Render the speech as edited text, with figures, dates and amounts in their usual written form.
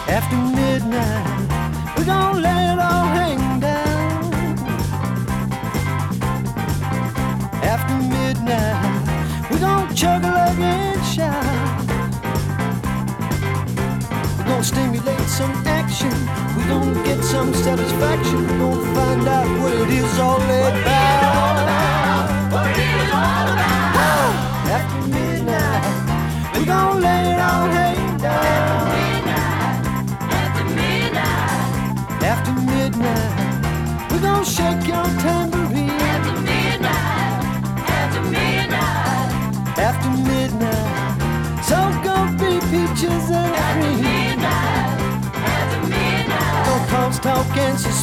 After midnight, we gon' let it all hang down. After midnight, we gon' chug a lug and shout. We gon' stimulate some action. We gon' get some satisfaction. We gon' find out what it is all about. What it is all about. After midnight, we gon' lay it all hang down. After midnight, we gon' shake your tambourine. After midnight, after midnight, After midnight, so go be peaches and after cream. midnight, after midnight. No cross talk and suspense.